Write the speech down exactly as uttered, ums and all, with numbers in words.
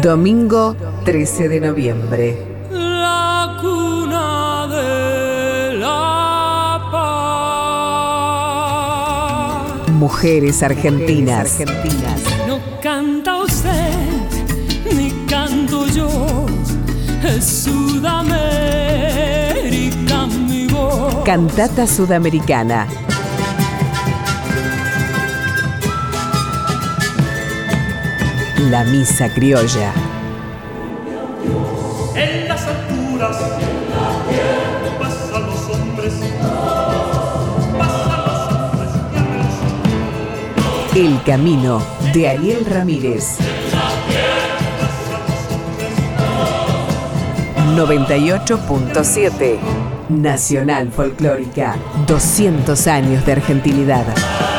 Domingo trece de noviembre. La cuna de la paz. Mujeres argentinas. Mujeres argentinas. No canta usted, ni canto yo. Es Sudamérica mi voz. Cantata sudamericana. La misa criolla. En las alturas pasan los hombres, pasan los hombres y El camino de Ariel Ramírez. noventa y ocho punto siete Nacional Folclórica. doscientos años de argentinidad.